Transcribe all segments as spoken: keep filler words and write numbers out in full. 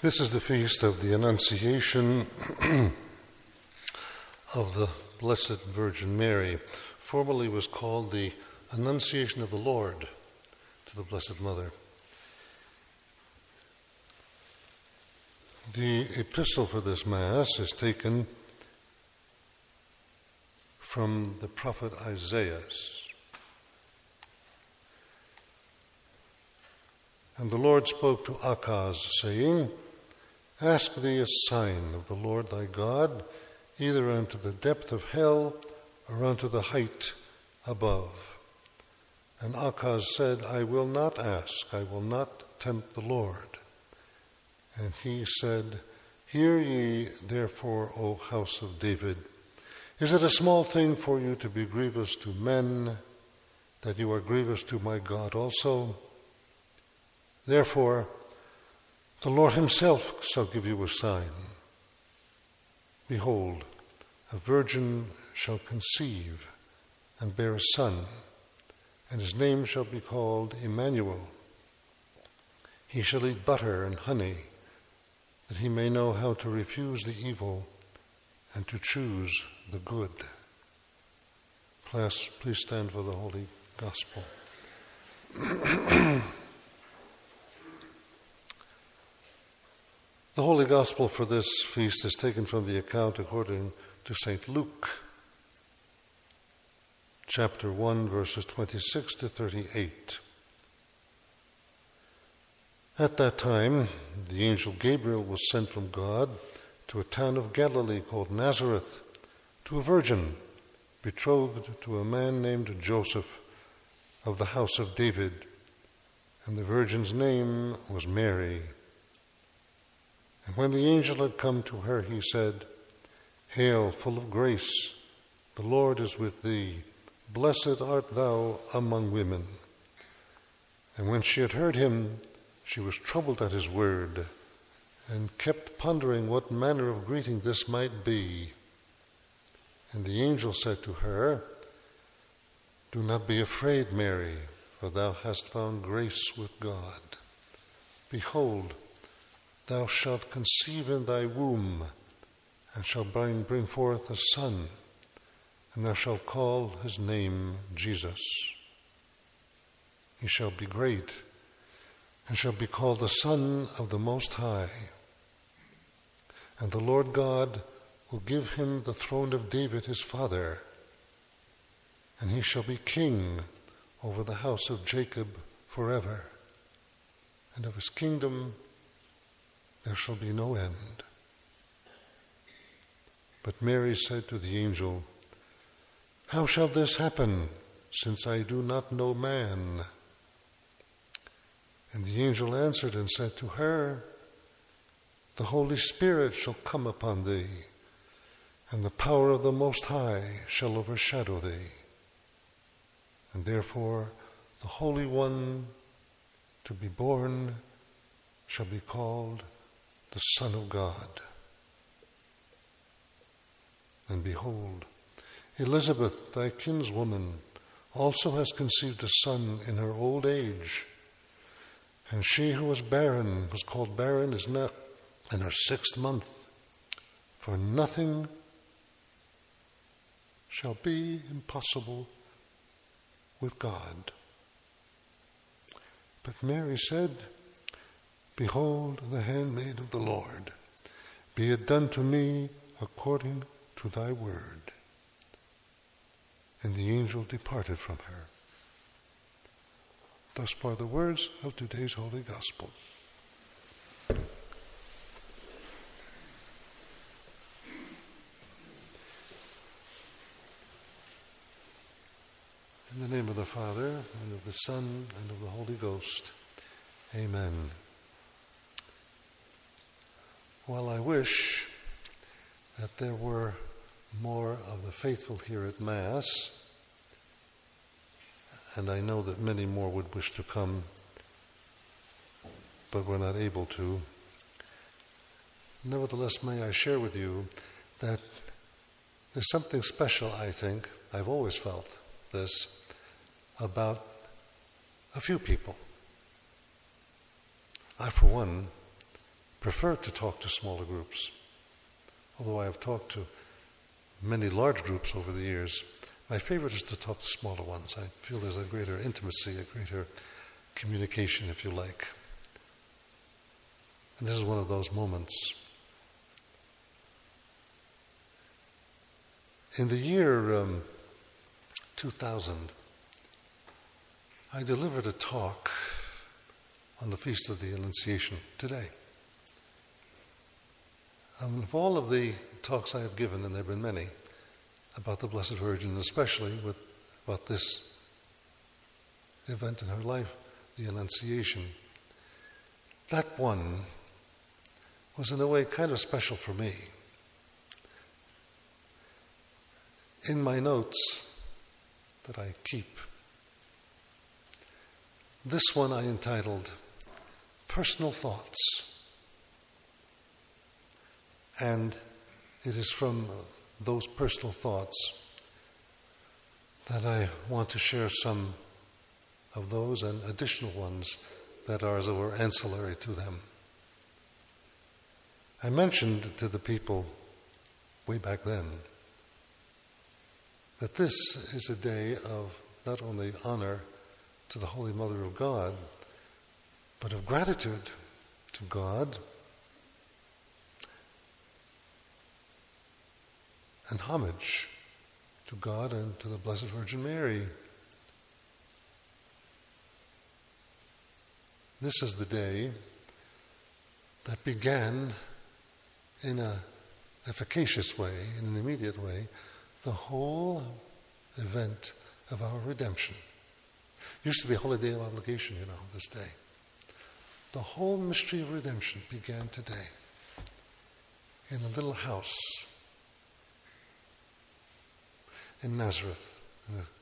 This is the feast of the Annunciation of the Blessed Virgin Mary. Formerly was called the Annunciation of the Lord to the Blessed Mother. The epistle for this Mass is taken from the prophet Isaiah. And the Lord spoke to Achaz, saying, Ask thee a sign of the Lord thy God, either unto the depth of hell, or unto the height above. And Achaz said, I will not ask, I will not tempt the Lord. And he said, Hear ye therefore, O house of David. Is it a small thing for you to be grievous to men, that you are grievous to my God also? Therefore, the Lord himself shall give you a sign. Behold, a virgin shall conceive and bear a son, and his name shall be called Emmanuel. He shall eat butter and honey, that he may know how to refuse the evil and to choose the good. Please, please stand for the Holy Gospel. The Holy Gospel for this feast is taken from the account according to Saint Luke, chapter one, verses twenty-six to thirty-eight. At that time, the angel Gabriel was sent from God to a town of Galilee called Nazareth, to a virgin betrothed to a man named Joseph of the house of David, and the virgin's name was Mary. And when the angel had come to her, he said, Hail, full of grace, the Lord is with thee. Blessed art thou among women. And when she had heard him, she was troubled at his word, and kept pondering what manner of greeting this might be. And the angel said to her, Do not be afraid, Mary, for thou hast found grace with God. Behold, thou shalt conceive in thy womb, and shalt bring, bring forth a son, and thou shalt call his name Jesus. He shall be great, and shall be called the Son of the Most High. And the Lord God will give him the throne of David his father, and he shall be king over the house of Jacob forever, and of his kingdom there shall be no end. But Mary said to the angel, How shall this happen, since I do not know man? And the angel answered and said to her, The Holy Spirit shall come upon thee, and the power of the Most High shall overshadow thee. And therefore the Holy One to be born shall be called the Son of God. And behold, Elizabeth, thy kinswoman, also has conceived a son in her old age. And she who was barren, was called barren, is now in her sixth month. For nothing shall be impossible with God. But Mary said, Behold, the handmaid of the Lord, be it done to me according to thy word. And the angel departed from her. Thus far the words of today's Holy Gospel. In the name of the Father, and of the Son, and of the Holy Ghost. Amen. Well, I wish that there were more of the faithful here at Mass, and I know that many more would wish to come, but we're not able to. Nevertheless, may I share with you that there's something special, I think, I've always felt this, about a few people. I, for one, prefer to talk to smaller groups. Although I have talked to many large groups over the years, my favorite is to talk to smaller ones. I feel there's a greater intimacy, a greater communication, if you like. And this is one of those moments. In the year um, two thousand, I delivered a talk on the Feast of the Annunciation today. Um, of all of the talks I have given, and there have been many, about the Blessed Virgin, especially with, about this event in her life, the Annunciation, that one was in a way kind of special for me. In my notes that I keep, this one I entitled Personal Thoughts. And it is from those personal thoughts that I want to share some of those and additional ones that are, as it were, ancillary to them. I mentioned to the people way back then that this is a day of not only honor to the Holy Mother of God, but of gratitude to God and homage to God and to the Blessed Virgin Mary. This is the day that began in an efficacious way, in an immediate way, the whole event of our redemption. It used to be a holy day of obligation, you know, this day. The whole mystery of redemption began today in a little house in Nazareth, in a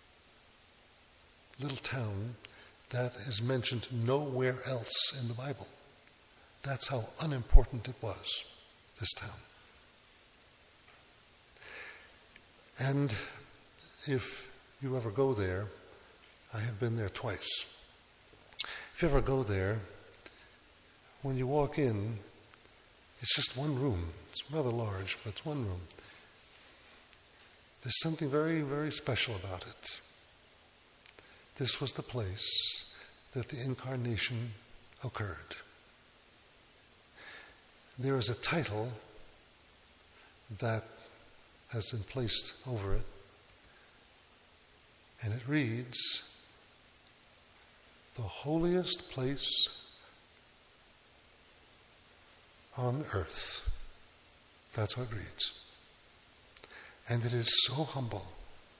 little town that is mentioned nowhere else in the Bible. That's how unimportant it was, this town. And if you ever go there, I have been there twice. If you ever go there, when you walk in, it's just one room. It's rather large, but it's one room. There's something very, very special about it. This was the place that the Incarnation occurred. There is a title that has been placed over it, and it reads, "The holiest place on earth." That's what it reads. And it is so humble.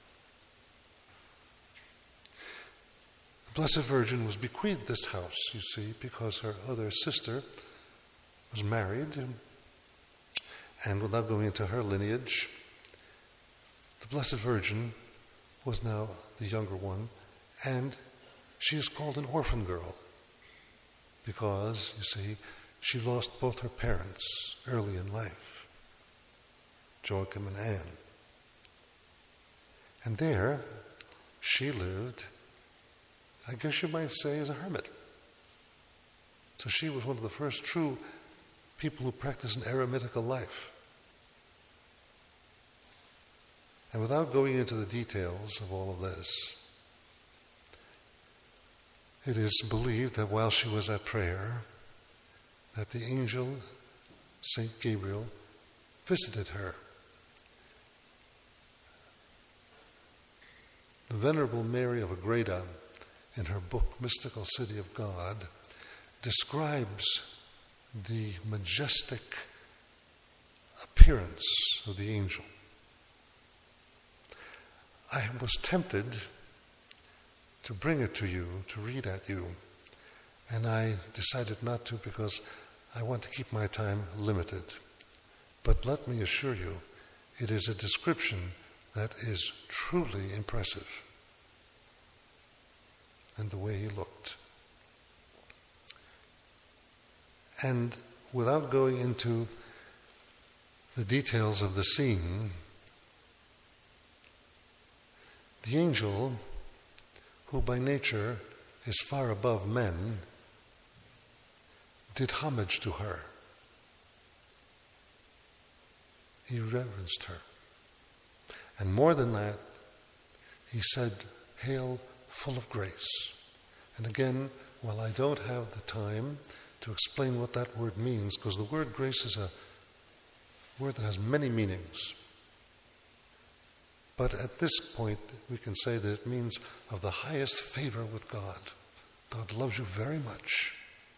The Blessed Virgin was bequeathed this house, you see, because her other sister was married, and without going into her lineage, the Blessed Virgin was now the younger one, and she is called an orphan girl because, you see, she lost both her parents early in life, Joachim and Anne. And there, she lived, I guess you might say, as a hermit. So she was one of the first true people who practiced an eremitical life. And without going into the details of all of this, it is believed that while she was at prayer, that the angel, Saint Gabriel, visited her. The Venerable Mary of Agreda, in her book Mystical City of God, describes the majestic appearance of the angel. I was tempted to bring it to you, to read at you, and I decided not to because I want to keep my time limited. But let me assure you, it is a description that is truly impressive in the way he looked. And without going into the details of the scene, the angel, who by nature is far above men, did homage to her. He reverenced her. And more than that, he said, "Hail, full of grace." And again, while I don't have the time to explain what that word means, because the word grace is a word that has many meanings. But at this point, we can say that it means of the highest favor with God. God loves you very much.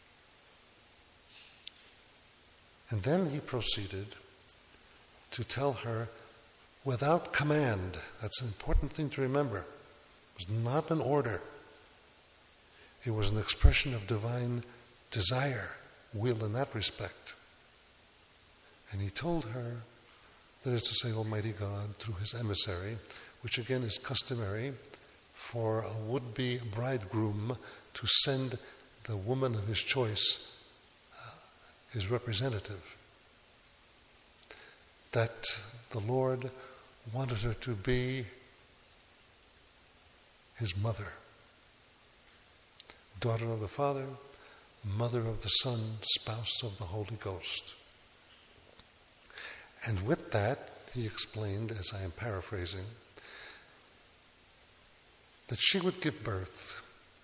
And then he proceeded to tell her without command. That's an important thing to remember. It was not an order. It was an expression of divine desire, will in that respect. And he told her, that is to say, Almighty God, through his emissary, which again is customary for a would-be bridegroom to send the woman of his choice, uh, his representative, that the Lord wanted her to be his mother, daughter of the Father, mother of the Son, spouse of the Holy Ghost. And with that, he explained, as I am paraphrasing, that she would give birth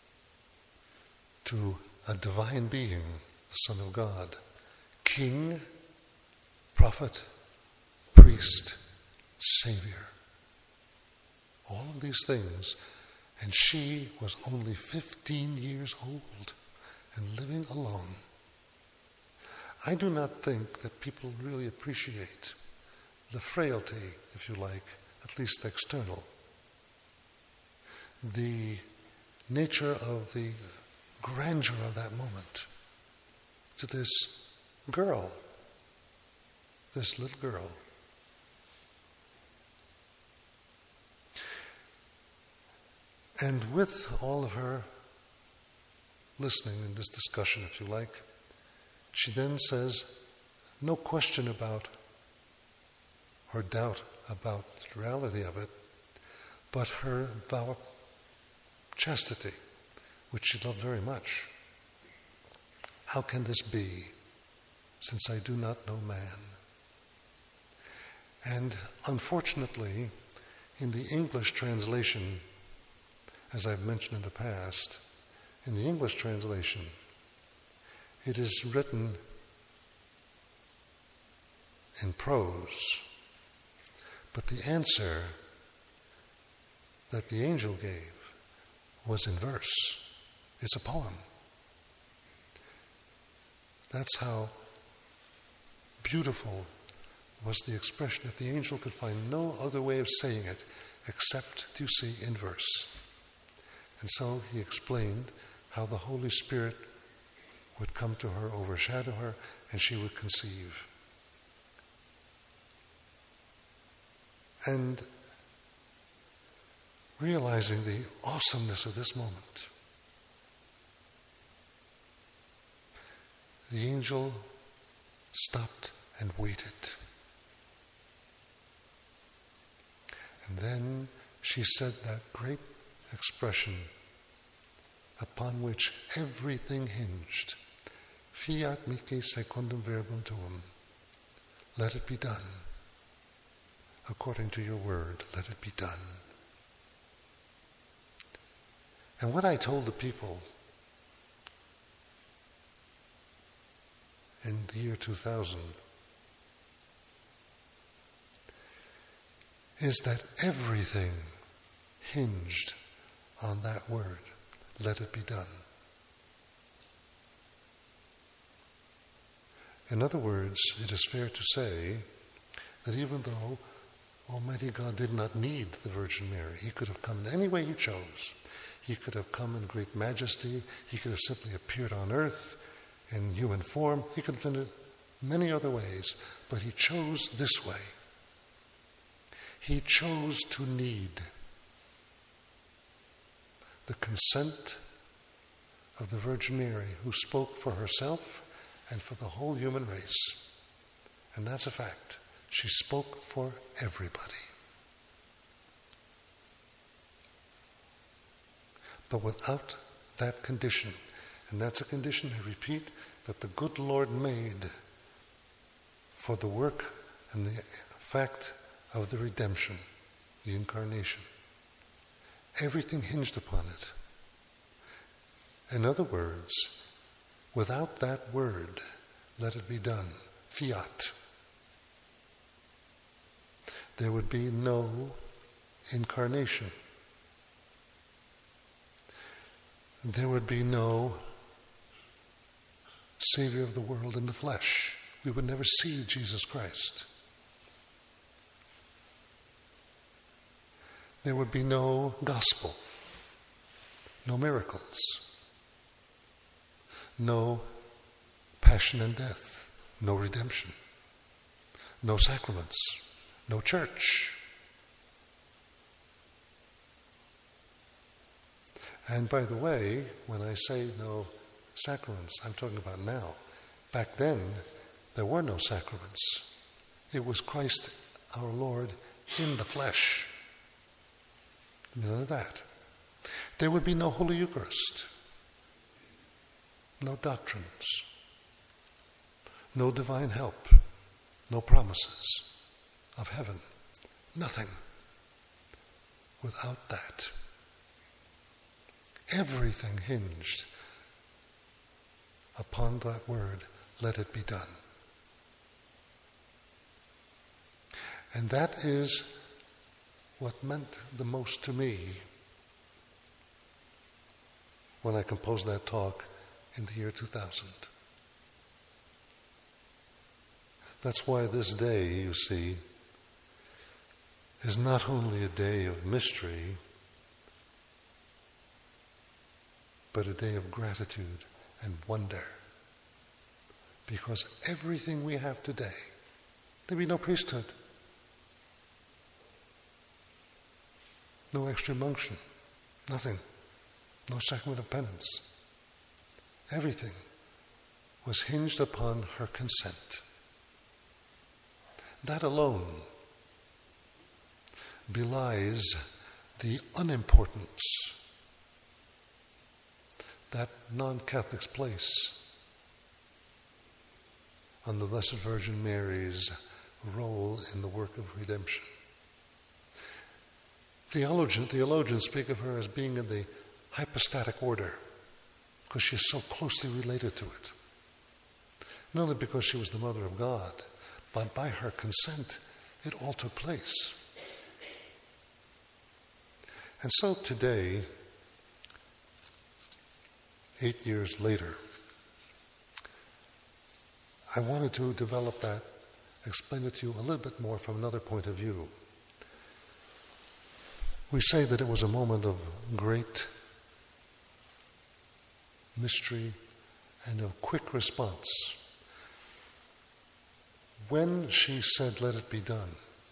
to a divine being, the Son of God, King, prophet, priest, Savior. All of these things. And she was only fifteen years old and living alone. I do not think that people really appreciate the frailty, if you like, at least external, the nature of the grandeur of that moment to this girl, this little girl. And with all of her listening in this discussion, if you like, she then says, no question about her doubt about the reality of it, but her vow of chastity, which she loved very much. How can this be, since I do not know man? And unfortunately, in the English translation, as I've mentioned in the past, in the English translation, it is written in prose, but the answer that the angel gave was in verse. It's a poem. That's how beautiful was the expression that the angel could find no other way of saying it except, you see, in verse. And so he explained how the Holy Spirit would come to her, overshadow her, and she would conceive. And realizing the awesomeness of this moment, the angel stopped and waited. And then she said that great expression upon which everything hinged. Fiat mihi secundum verbum tuum. Let it be done. According to your word, let it be done. And what I told the people in the year two thousand is that everything hinged on that word, let it be done. In other words, it is fair to say that even though Almighty God did not need the Virgin Mary, he could have come in any way he chose. He could have come in great majesty. He could have simply appeared on earth in human form. He could have done it many other ways, but he chose this way. He chose to need the consent of the Virgin Mary, who spoke for herself and for the whole human race. And that's a fact. She spoke for everybody. But without that condition, And that's a condition, I repeat, that the good Lord made for the work and the fact of the redemption, the incarnation. Everything hinged upon it. In other words, without that word, let it be done, fiat, there would be no incarnation. There would be no Savior of the world in the flesh. We would never see Jesus Christ. There would be no gospel, no miracles, no passion and death, no redemption, no sacraments, no church. And by the way, when I say no sacraments, I'm talking about now. Back then, there were no sacraments. It was Christ our Lord in the flesh. None of that. There would be no Holy Eucharist, no doctrines, no divine help, no promises of heaven, nothing without that. Everything hinged upon that word, let it be done. And that is what meant the most to me when I composed that talk in the year two thousand. That's why this day, you see, is not only a day of mystery, but a day of gratitude and wonder. Because everything we have today, there'd be no priesthood, no extreme unction, nothing, no sacrament of penance. Everything was hinged upon her consent. That alone belies the unimportance that non-Catholics place on the Blessed Virgin Mary's role in the work of redemption. Theologian, theologians speak of her as being in the hypostatic order because she is so closely related to it. Not only because she was the mother of God, but by her consent, it all took place. And so today, eight years later, I wanted to develop that, explain it to you a little bit more from another point of view. We say that it was a moment of great mystery and of quick response. When she said, let it be done,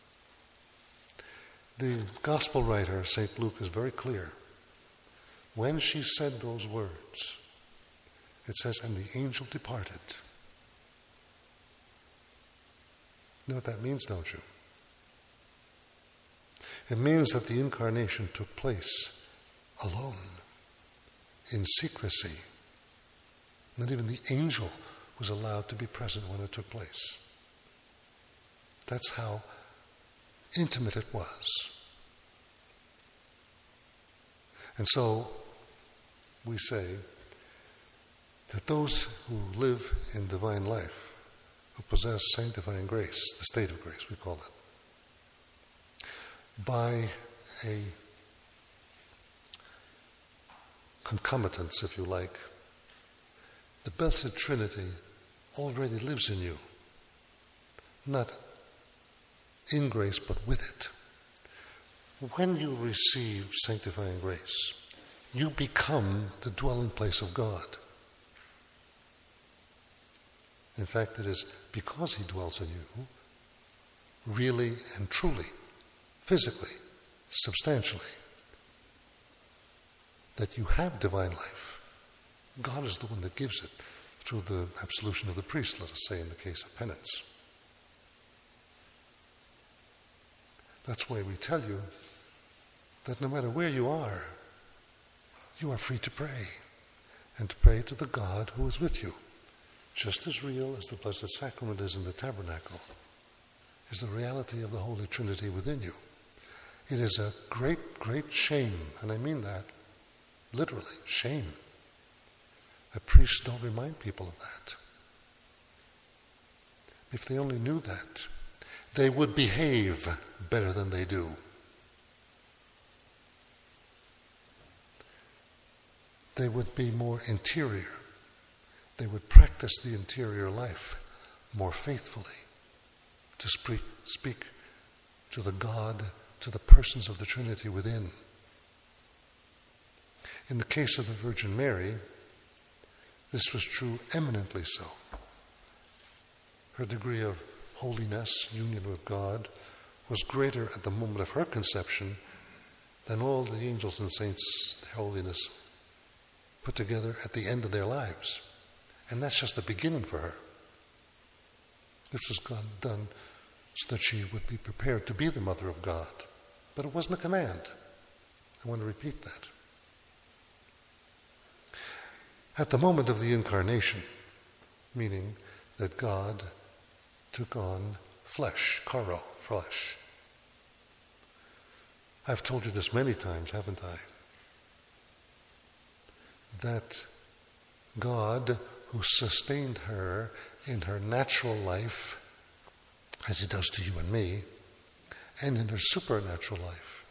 the gospel writer, Saint Luke, is very clear. When she said those words, it says, and the angel departed. You know what that means, don't you? It means that the incarnation took place alone, in secrecy. Not even the angel was allowed to be present when it took place. That's how intimate it was. And so we say that those who live in divine life, who possess sanctifying grace, the state of grace we call it, by a concomitance, if you like, the Blessed Trinity already lives in you, not in grace, but with it. When you receive sanctifying grace, you become the dwelling place of God. In fact, it is because He dwells in you, really and truly, physically, substantially, that you have divine life. God is the one that gives it through the absolution of the priest, let us say, in the case of penance. That's why we tell you that no matter where you are, you are free to pray. and to pray to the God who is with you. Just as real as the Blessed Sacrament is in the tabernacle, is the reality of the Holy Trinity within you. It is a great, great shame, and I mean that literally, shame. That priests don't remind people of that. If they only knew that, they would behave better than they do. They would be more interior. They would practice the interior life more faithfully to speak, speak to the God, to the persons of the Trinity within. In the case of the Virgin Mary, this was true eminently so. Her degree of holiness, union with God, was greater at the moment of her conception than all the angels and saints' holiness put together at the end of their lives. And that's just the beginning for her. This was God done so that she would be prepared to be the mother of God. But it wasn't a command. I want to repeat that. At the moment of the incarnation, meaning that God took on flesh, karo, flesh. I've told you this many times, haven't I? That God, who sustained her in her natural life, as he does to you and me, and in her supernatural life,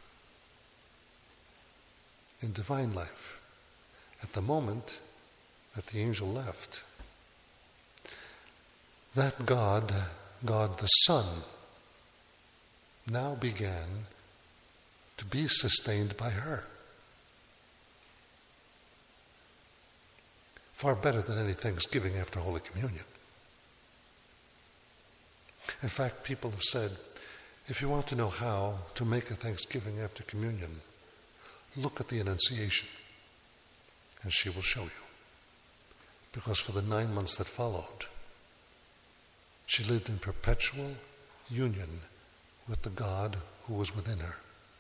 in divine life, at the moment that the angel left, that God, God the Son, now began to be sustained by her. Far better than any thanksgiving after Holy Communion. In fact, people have said, if you want to know how to make a thanksgiving after communion, look at the Annunciation, and she will show you. Because for the nine months that followed, she lived in perpetual union with the God who was within her.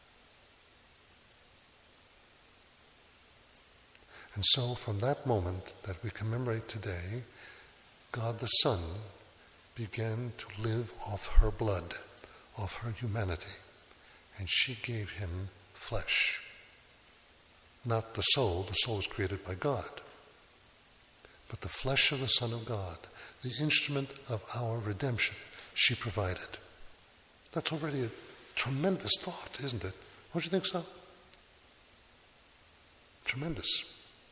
And so from that moment that we commemorate today, God the Son began to live off her blood, off her humanity, and she gave him flesh. Not the soul, the soul is created by God, but the flesh of the Son of God, the instrument of our redemption, she provided. That's already a tremendous thought, isn't it? Don't you think so? Tremendous.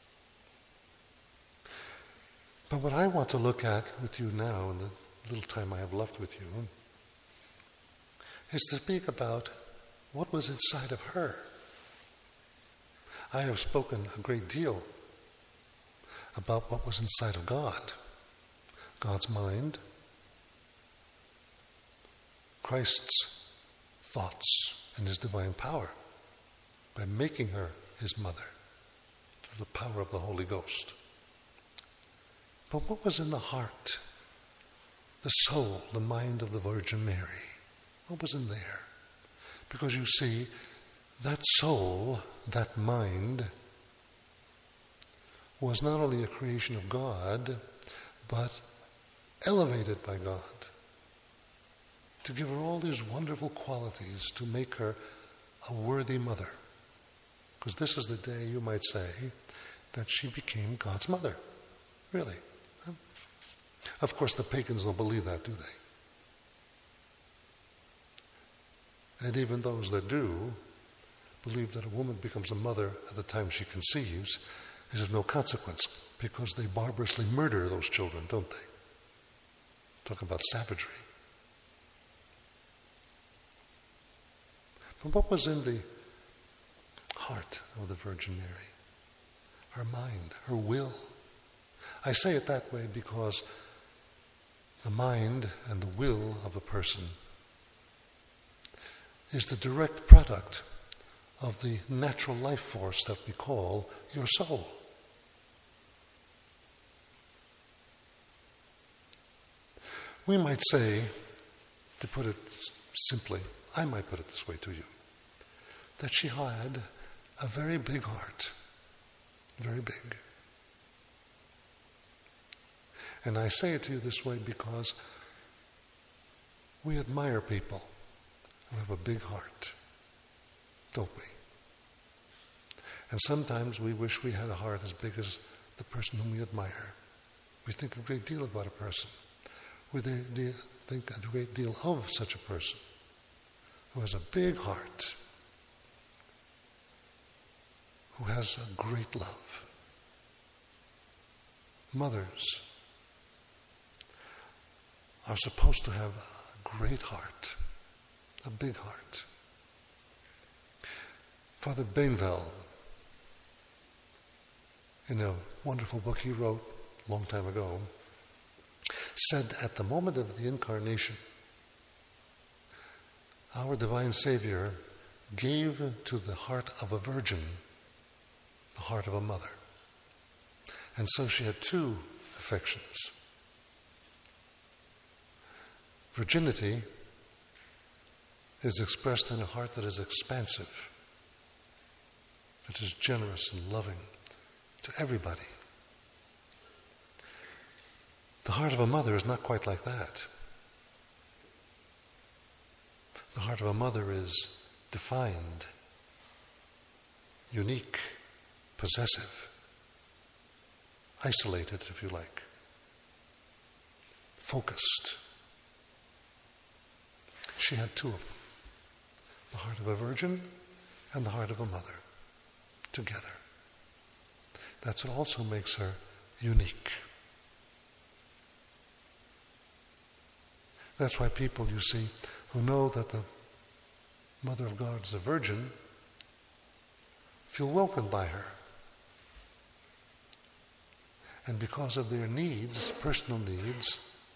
But what I want to look at with you now, in the little time I have left with you, is to speak about what was inside of her. I have spoken a great deal about what was inside of God, God's mind, Christ's thoughts, and his divine power, by making her his mother through the power of the Holy Ghost. But what was in the heart, the soul, the mind of the Virgin Mary? What was in there? Because you see, that soul, that mind, was not only a creation of God, but elevated by God to give her all these wonderful qualities to make her a worthy mother. Because this is the day, you might say, that she became God's mother. Really. Huh? Of course, the pagans don't believe that, do they? And even those that do believe that a woman becomes a mother at the time she conceives is of no consequence, because they barbarously murder those children, don't they? Talk about savagery. But what was in the heart of the Virgin Mary? Her mind, her will. I say it that way because the mind and the will of a person is the direct product of the natural life force that we call your soul. We might say, to put it simply, I might put it this way to you, that she had a very big heart, very big. And I say it to you this way because we admire people who have a big heart, don't we? And sometimes we wish we had a heart as big as the person whom we admire. We think a great deal about a person. We think a great deal of such a person who has a big heart, who has a great love. Mothers are supposed to have a great heart, a big heart. Father Bainville, in a wonderful book he wrote a long time ago, said at the moment of the incarnation, our divine Savior gave to the heart of a virgin the heart of a mother. And so she had two affections. Virginity is expressed in a heart that is expansive, that is generous and loving to everybody. The heart of a mother is not quite like that. The heart of a mother is defined, unique, possessive, isolated, if you like, focused. She had two of them, the heart of a virgin and the heart of a mother, together. That's what also makes her unique. That's why people, you see, who know that the Mother of God is a virgin, feel welcomed by her. And because of their needs, personal needs,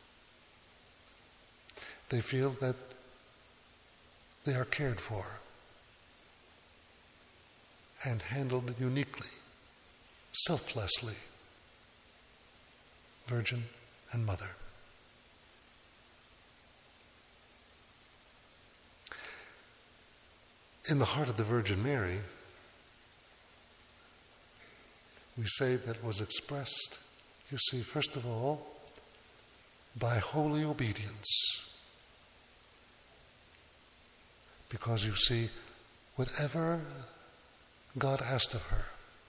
they feel that they are cared for and handled uniquely, selflessly, virgin and mother. In the heart of the Virgin Mary, we say that it was expressed, you see, first of all, by holy obedience. Because you see, whatever God asked of her,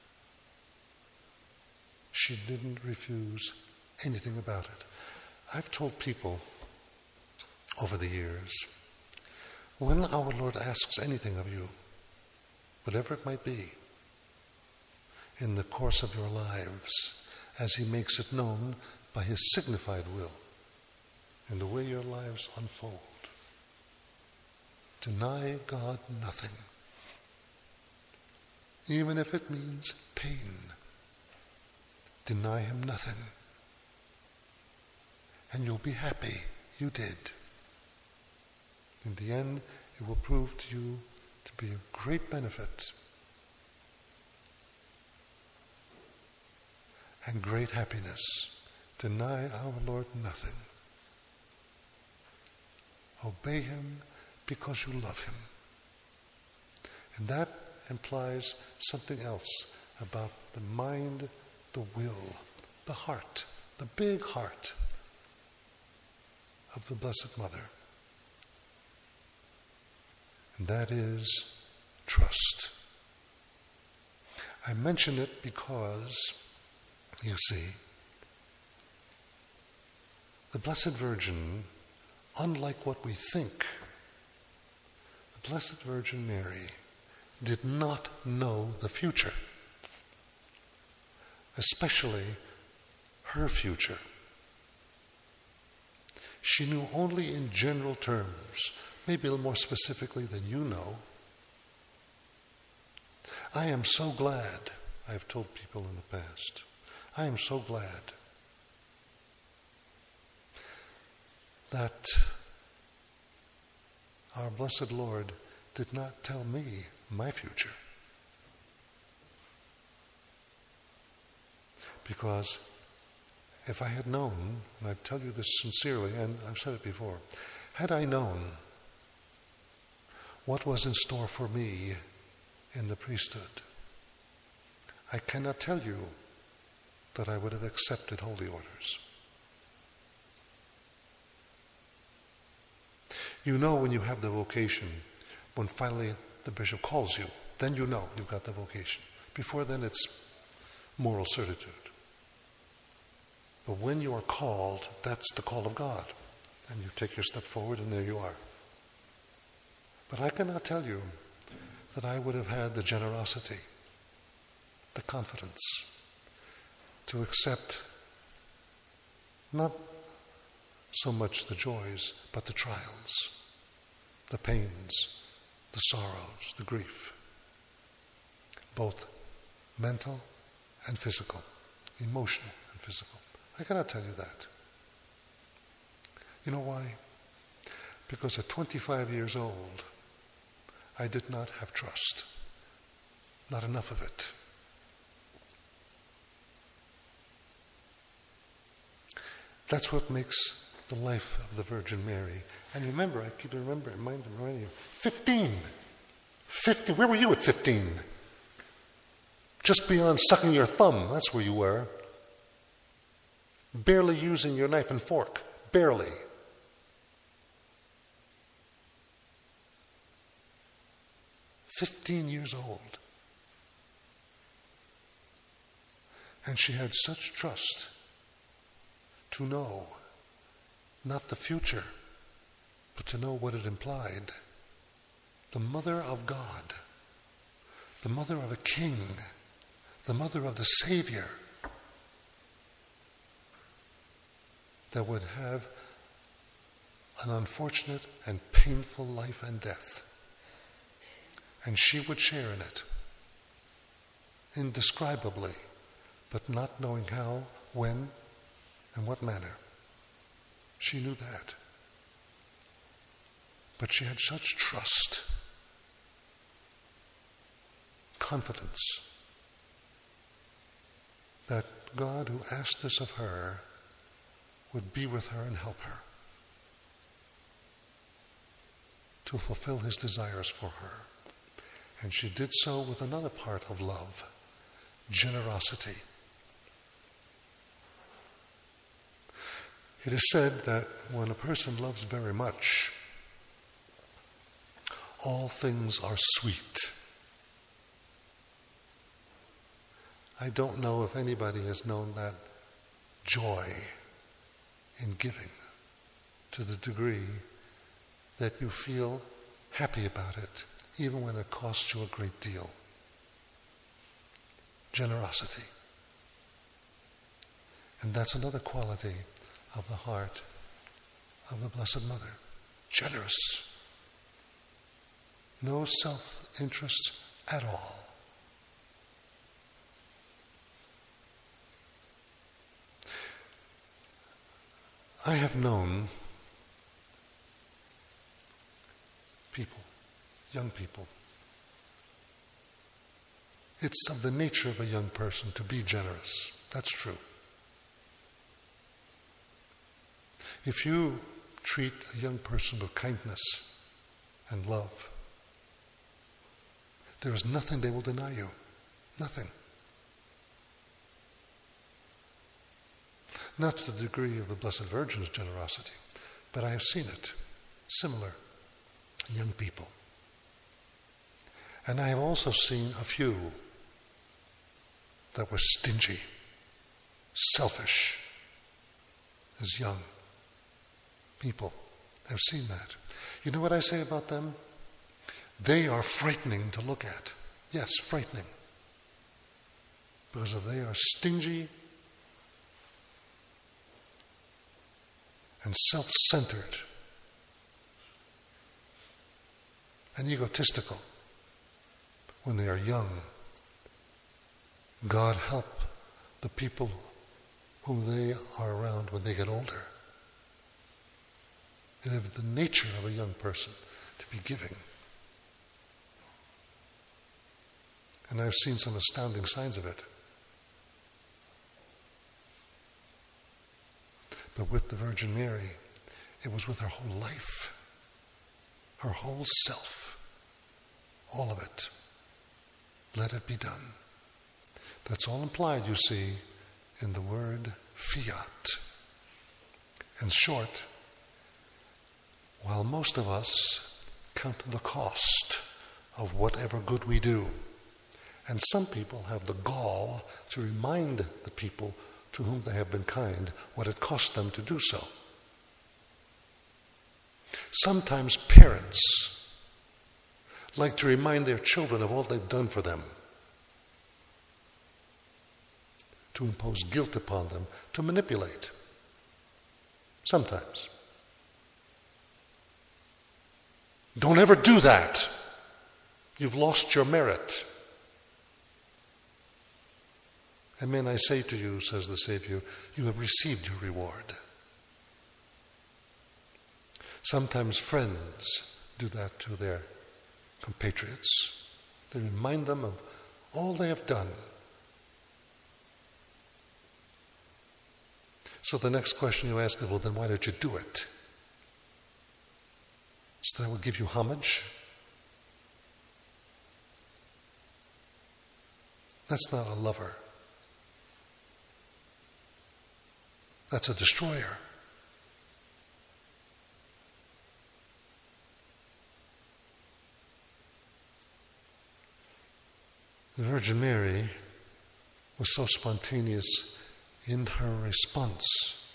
she didn't refuse anything about it. I've told people over the years, when our Lord asks anything of you, whatever it might be, in the course of your lives, as he makes it known by his signified will, in the way your lives unfold, deny God nothing, even if it means pain. Deny him nothing, and you'll be happy you did. In the end, it will prove to you to be a great benefit and great happiness. Deny our Lord nothing. Obey him because you love him. And that implies something else about the mind, the will, the heart, the big heart of the Blessed Mother. And that is trust. I mention it because, you see, the Blessed Virgin, unlike what we think, the Blessed Virgin Mary did not know the future, especially her future. She knew only in general terms, maybe a little more specifically than you know. I am so glad, I've told people in the past, I am so glad that our blessed Lord did not tell me my future. Because if I had known, and I tell you this sincerely, and I've said it before, had I known what was in store for me in the priesthood, I cannot tell you that I would have accepted holy orders. You know when you have the vocation, when finally the bishop calls you, then you know you've got the vocation. Before then, it's moral certitude. But when you are called, that's the call of God. And you take your step forward, and there you are. But I cannot tell you that I would have had the generosity, the confidence, to accept not so much the joys, but the trials, the pains, the sorrows, the grief, both mental and physical, emotional and physical. I cannot tell you that. You know why? Because at twenty-five years old, I did not have trust. Not enough of it. That's what makes the life of the Virgin Mary. And remember, I keep remembering, mind reminding you, fifteen. fifteen. Where were you at fifteen? Just beyond sucking your thumb, that's where you were. Barely using your knife and fork. Barely. Fifteen years old. And she had such trust to know not the future, but to know what it implied. The mother of God, the mother of a king, the mother of the Savior, that would have an unfortunate and painful life and death. And she would share in it, indescribably, but not knowing how, when, and what manner. She knew that. But she had such trust, confidence, that God, who asked this of her, would be with her and help her to fulfill his desires for her. And she did so with another part of love, generosity. It is said that when a person loves very much, all things are sweet. I don't know if anybody has known that joy in giving to the degree that you feel happy about it, even when it costs you a great deal. Generosity. And that's another quality of the heart of the Blessed Mother. Generous. No self-interest at all. I have known people, young people. It's of the nature of a young person to be generous. That's true. If you treat a young person with kindness and love, there is nothing they will deny you. Nothing. Not to the degree of the Blessed Virgin's generosity, but I have seen it, similar in young people. And I have also seen a few that were stingy, selfish, as young people. I've seen that. You know what I say about them? They are frightening to look at. Yes, frightening. Because if they are stingy and self-centered and egotistical when they are young, God help the people whom they are around when they get older. It is the nature of a young person to be giving. And I've seen some astounding signs of it. But with the Virgin Mary, it was with her whole life, her whole self, all of it. Let it be done. That's all implied, you see, in the word fiat. In short, while most of us count the cost of whatever good we do. And some people have the gall to remind the people to whom they have been kind what it cost them to do so. Sometimes parents like to remind their children of all they've done for them, to impose guilt upon them, to manipulate. Sometimes. Don't ever do that. You've lost your merit. And men, I say to you, says the Savior, you have received your reward. Sometimes friends do that to their compatriots. They remind them of all they have done. So the next question you ask is, well, then why did you do it? So that will give you homage? That's not a lover. That's a destroyer. The Virgin Mary was so spontaneous in her response,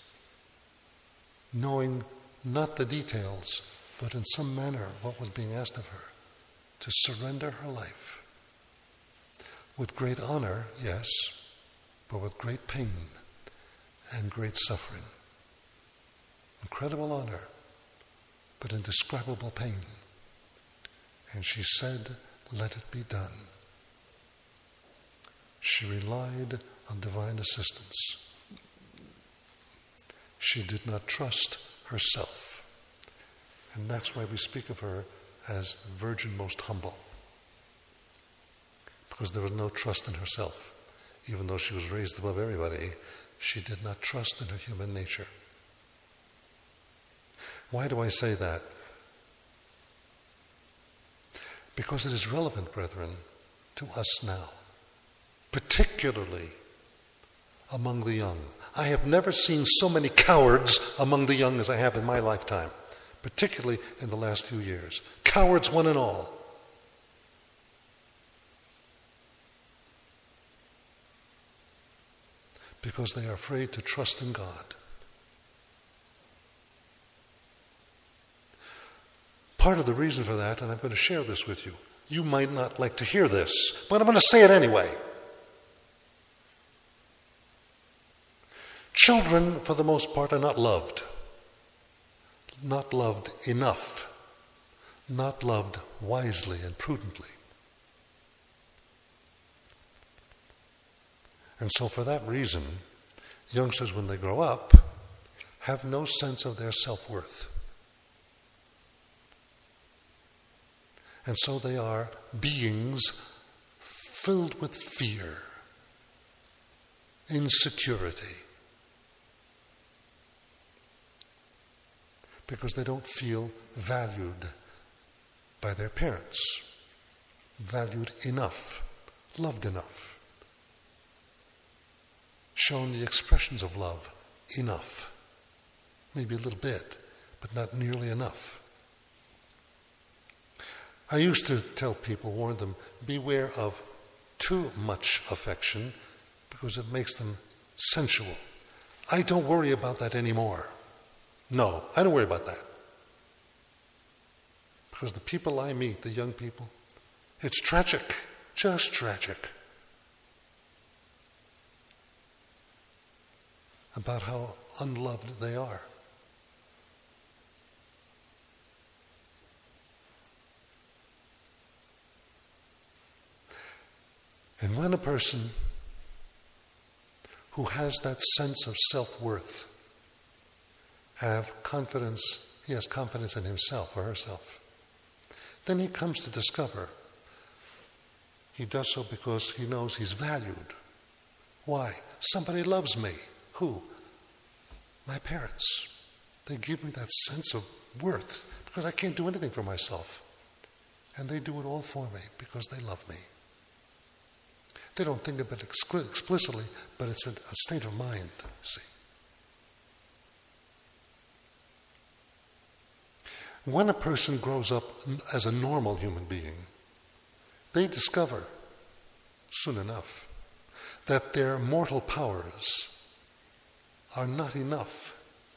knowing not the details, but in some manner what was being asked of her, to surrender her life. With great honor, yes, but with great pain and great suffering. Incredible honor, but indescribable pain. And she said, let it be done. She relied on divine assistance. She did not trust herself. And that's why we speak of her as the Virgin most humble. Because there was no trust in herself. Even though she was raised above everybody, she did not trust in her human nature. Why do I say that? Because it is relevant, brethren, to us now. Particularly among the young. I have never seen so many cowards among the young as I have in my lifetime, particularly in the last few years. Cowards one and all. Because they are afraid to trust in God. Part of the reason for that, and I'm going to share this with you, you might not like to hear this, but I'm going to say it anyway. Children, for the most part, are not loved. Not loved enough. Not loved wisely and prudently. And so for that reason, youngsters, when they grow up, have no sense of their self-worth. And so they are beings filled with fear, insecurity, because they don't feel valued by their parents, valued enough, loved enough, shown the expressions of love enough, maybe a little bit, but not nearly enough. I used to tell people, warn them, beware of too much affection because it makes them sensual. I don't worry about that anymore. No, I don't worry about that. Because the people I meet, the young people, it's tragic, just tragic, about how unloved they are. And when a person who has that sense of self-worth have confidence, he has confidence in himself or herself, then he comes to discover he does so because he knows he's valued. Why? Somebody loves me. Who? My parents. They give me that sense of worth because I can't do anything for myself. And they do it all for me because they love me. They don't think of it explicitly, but it's a, a state of mind, see. When a person grows up as a normal human being, they discover soon enough that their mortal powers are not enough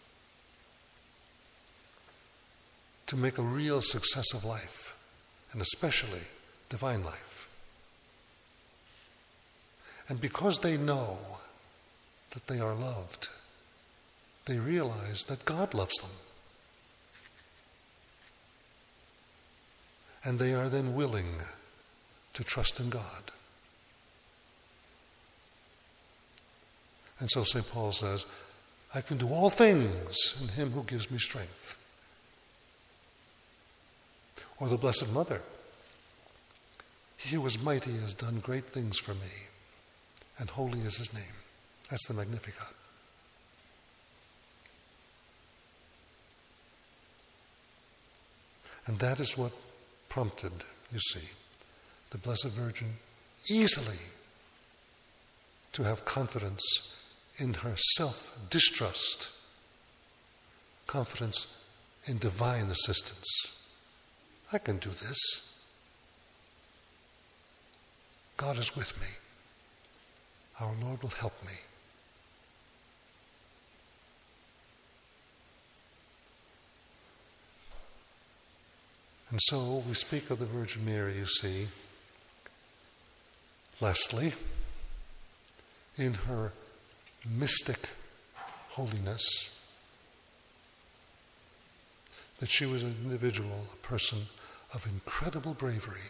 to make a real success of life, and especially divine life. And because they know that they are loved, they realize that God loves them. And they are then willing to trust in God. And so Saint Paul says, I can do all things in him who gives me strength. Or the Blessed Mother, he who is mighty has done great things for me, and holy is his name. That's the Magnificat. And that is what prompted, you see, the Blessed Virgin easily to have confidence in her self-distrust, confidence in divine assistance. I can do this. God is with me. Our Lord will help me. And so we speak of the Virgin Mary, you see, lastly, in her mystic holiness, that she was an individual, a person of incredible bravery.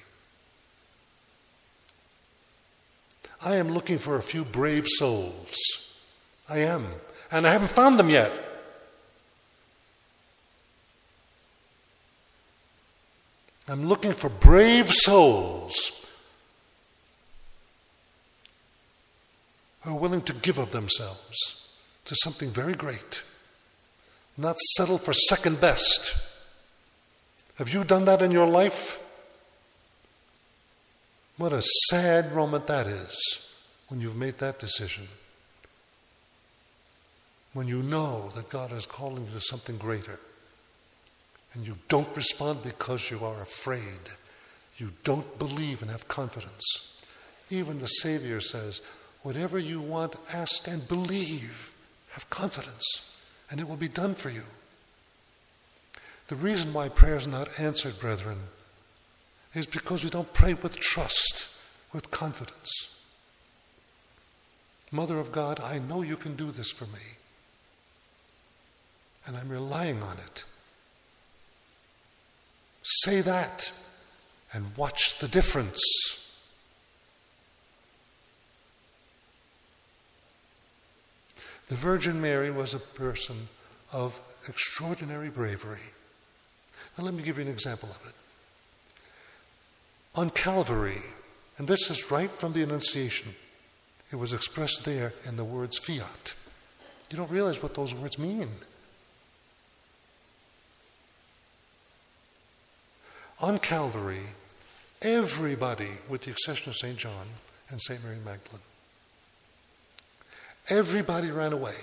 I am looking for a few brave souls. I am. And I haven't found them yet. I'm looking for brave souls who are willing to give of themselves to something very great, not settle for second best. Have you done that in your life? What a sad moment that is when you've made that decision. When you know that God is calling you to something greater. And you don't respond because you are afraid. You don't believe and have confidence. Even the Savior says, whatever you want, ask and believe. Have confidence, and it will be done for you. The reason why prayer is not answered, brethren, is because we don't pray with trust, with confidence. Mother of God, I know you can do this for me, and I'm relying on it. Say that and watch the difference. The Virgin Mary was a person of extraordinary bravery. Now let me give you an example of it. On Calvary, and this is right from the Annunciation, it was expressed there in the words fiat. You don't realize what those words mean. On Calvary, everybody, with the exception of Saint John and Saint Mary Magdalene, everybody ran away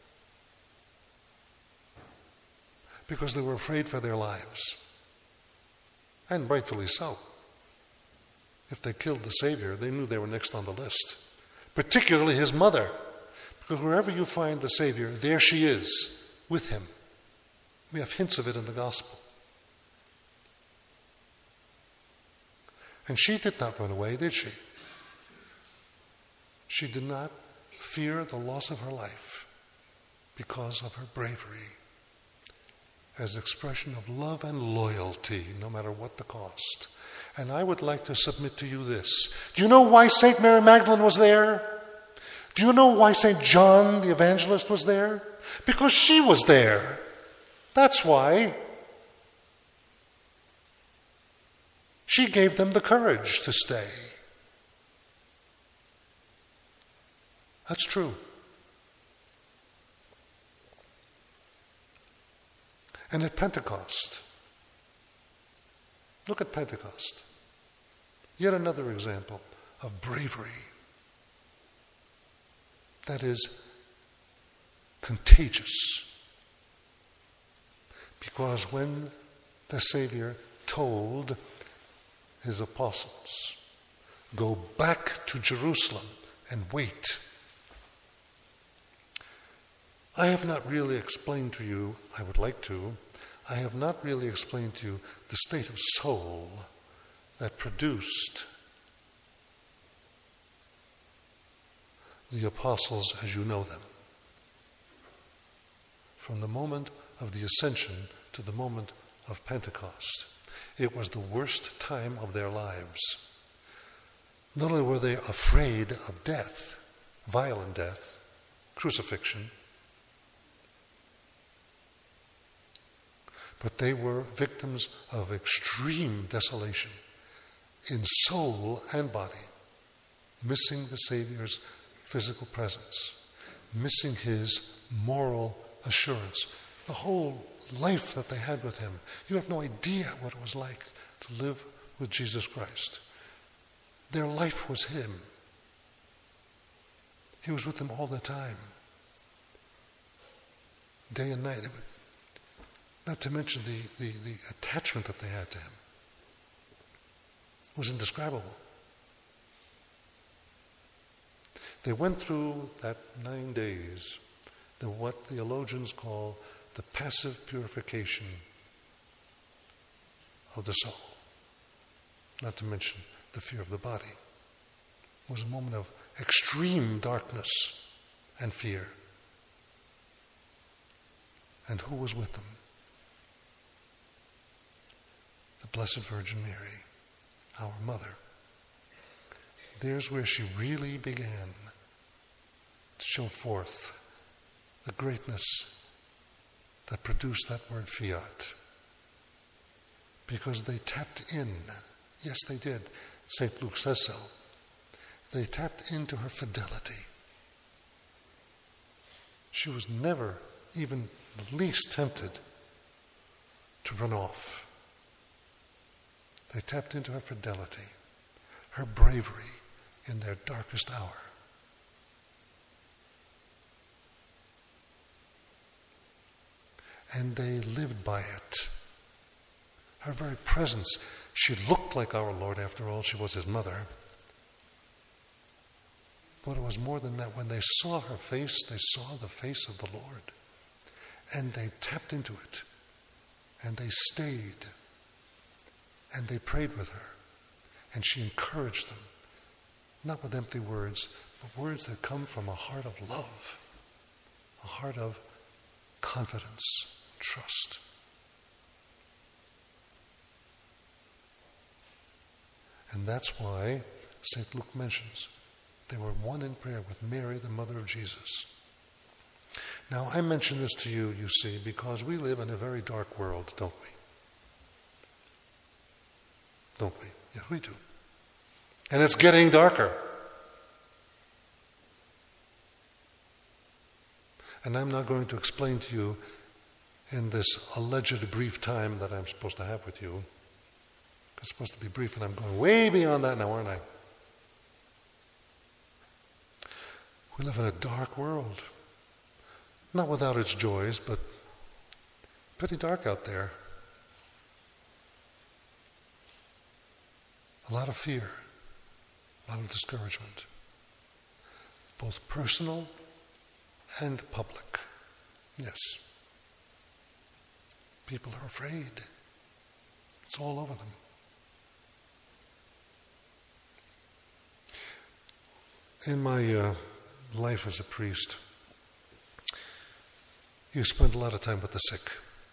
because they were afraid for their lives. And rightfully so. If they killed the Savior, they knew they were next on the list. Particularly his mother. Because wherever you find the Savior, there she is, with him. We have hints of it in the Gospel. And she did not run away, did she? She did not fear the loss of her life because of her bravery as an expression of love and loyalty, no matter what the cost. And I would like to submit to you this. Do you know why Saint Mary Magdalene was there? Do you know why Saint John the Evangelist was there? Because she was there. That's why. She gave them the courage to stay. That's true. And at Pentecost, look at Pentecost. Yet another example of bravery that is contagious. Because when the Savior told his apostles, go back to Jerusalem and wait. I have not really explained to you, I would like to, I have not really explained to you the state of soul that produced the apostles as you know them. From the moment of the ascension to the moment of Pentecost, it was the worst time of their lives. Not only were they afraid of death, violent death, crucifixion, but they were victims of extreme desolation in soul and body, missing the Savior's physical presence, missing his moral assurance, the whole life that they had with him. You have no idea what it was like to live with Jesus Christ. Their life was him. He was with them all the time, day and night. It was, not to mention the, the, the attachment that they had to him. It was indescribable. They went through that nine days, the what theologians call the passive purification of the soul, not to mention the fear of the body. It was a moment of extreme darkness and fear. And who was with them? The Blessed Virgin Mary, our mother. There's where she really began to show forth the greatness that produced that word fiat. Because they tapped in. Yes, they did. Saint Luke says so. They tapped into her fidelity. She was never even the least tempted to run off. They tapped into her fidelity, her bravery in their darkest hour. And they lived by it. Her very presence, she looked like our Lord, after all, she was his mother. But it was more than that. When they saw her face, they saw the face of the Lord. And they tapped into it. And they stayed. And they prayed with her. And she encouraged them. Not with empty words, but words that come from a heart of love. A heart of confidence, trust. And that's why Saint Luke mentions they were one in prayer with Mary, the mother of Jesus. Now, I mention this to you, you see, because we live in a very dark world, don't we? Don't we? Yes, we do. And it's getting darker. And I'm not going to explain to you in this alleged brief time that I'm supposed to have with you. It's supposed to be brief, and I'm going way beyond that now, aren't I? We live in a dark world. Not without its joys, but pretty dark out there. A lot of fear, a lot of discouragement, both personal and public. Yes. People are afraid. It's all over them. In my uh, life as a priest, you spend a lot of time with the sick.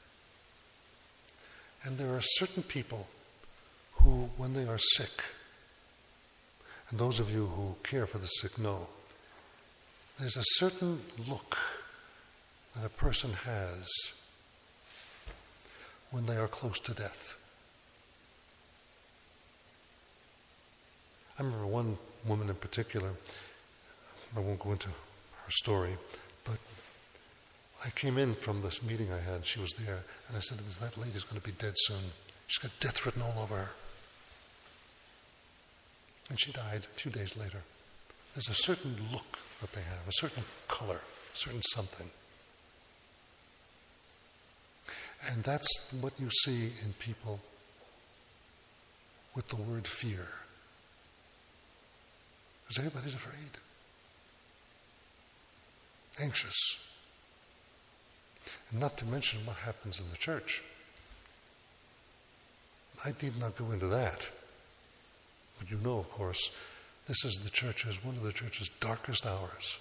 And there are certain people who, when they are sick, and those of you who care for the sick know, there's a certain look that a person has when they are close to death. I remember one woman in particular, I won't go into her story, but I came in from this meeting I had, she was there, and I said, that lady's going to be dead soon. She's got death written all over her. And she died a few days later. There's a certain look that they have, a certain color, a certain something. And that's what you see in people with the word fear. Because everybody's afraid. Anxious. And not to mention what happens in the church. I need not go into that. But you know, of course, this is the church's, one of the church's darkest hours.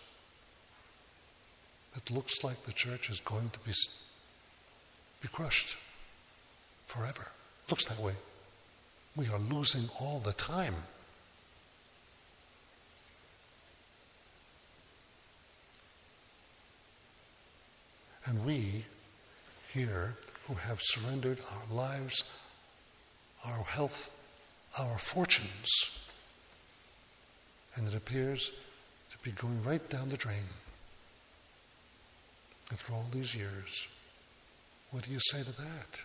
It looks like the church is going to be, be crushed forever. Looks that way. We are losing all the time. And we here who have surrendered our lives, our health, our fortunes, and it appears to be going right down the drain. After all these years, what do you say to that?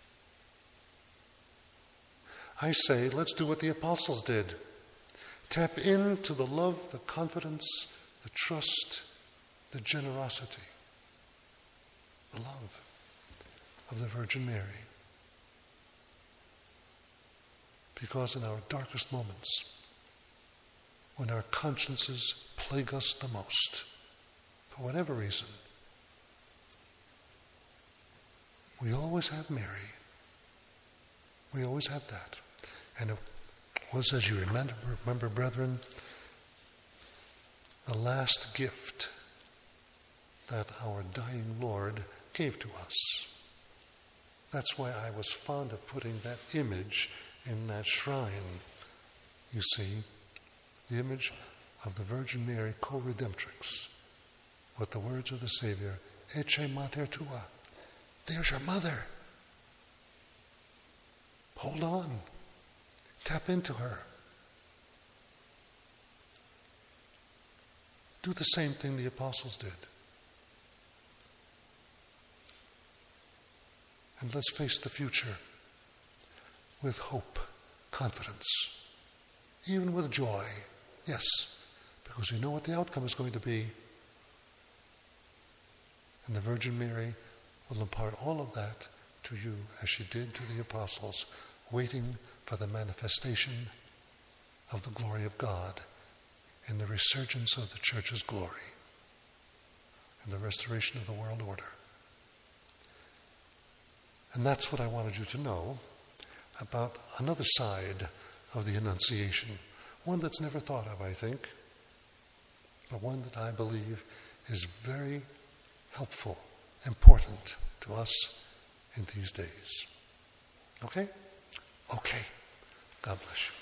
I say, let's do what the apostles did. Tap into the love, the confidence, the trust, the generosity, the love of the Virgin Mary. Because in our darkest moments, when our consciences plague us the most, for whatever reason, we always have Mary. We always have that. And it was, as you remember, remember, brethren, the last gift that our dying Lord gave to us. That's why I was fond of putting that image in that shrine. You see, the image of the Virgin Mary co-redemptrix, with the words of the Savior, Ecce mater tua. There's your mother. Hold on. Tap into her. Do the same thing the apostles did. And let's face the future with hope, confidence, even with joy. Yes, because we know what the outcome is going to be. And the Virgin Mary will impart all of that to you as she did to the apostles, waiting for the manifestation of the glory of God in the resurgence of the church's glory and the restoration of the world order. And that's what I wanted you to know about another side of the Annunciation, one that's never thought of, I think, but one that I believe is very helpful, important to us in these days. Okay? Okay. God bless you.